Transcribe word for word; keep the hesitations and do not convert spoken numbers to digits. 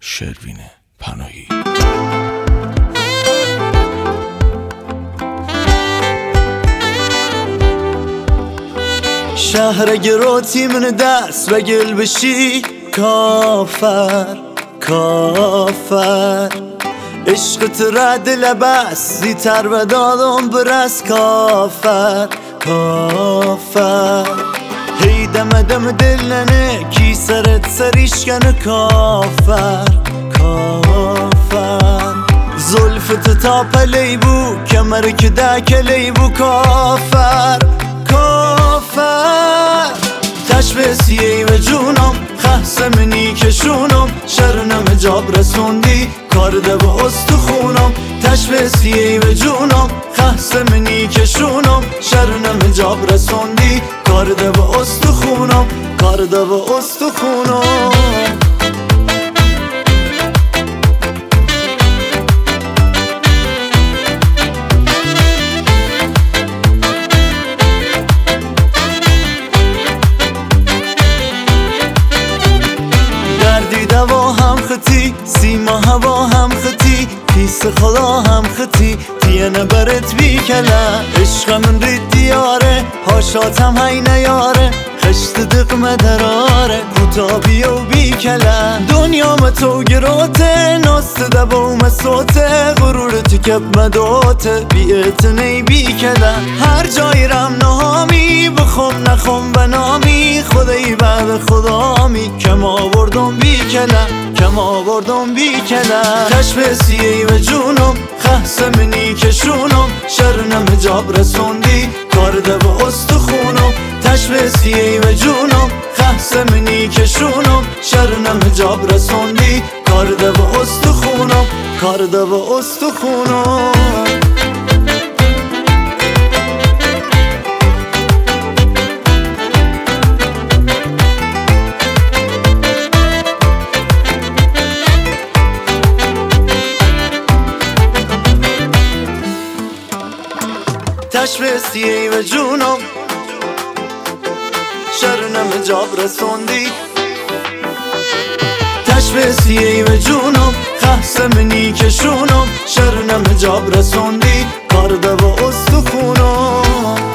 شروین پناهی. شهر گروتی من دست و گل بشی کافر کافر عشقت رد لبس زیتر و دادم برس کافر کافر هی دم دم دل ننه کی سرت سریشکن کافر کافر زلفت تا پلی بو کمر که دکلی بو کافر کافر تشبسیهی و جونم خسمنی کشونم شرنم جاب رسوندی کارده و استخونم تشبسیهی و جونم خسمنی کشونم شرنم جاب رسوندی کارده و استخونم کارده و استخونم دیده و هم خطی سیما هوا هم خطی پیس خدا هم خطی تینه برت بی کله عشق من رید دیاره هاشاتم هی نیاره خشت دقمه دراره کتابی و بی کله دنیا متو گروته ناست دبا مسوته غرورت کب مدوته بیعت نی بی کله هر جای رم نهامی بخم نخم بنامی خدایی بعد خدامی کم آوردم بی کله کم آوردم بی کله تشبسیهی و جونم خسمنی کشونم شرنم جاب رسوندی کارده و استخونم تشبسیهی و جونم خسمنی کشونم شرنم جاب رسوندی کارده و استخونم کارده و استخونم تشبسیهی و جونم شرنم جاب رسوندی تشبسیهی و جونم خسمنی کشونم شرنم جاب رسوندی کارده و استخونم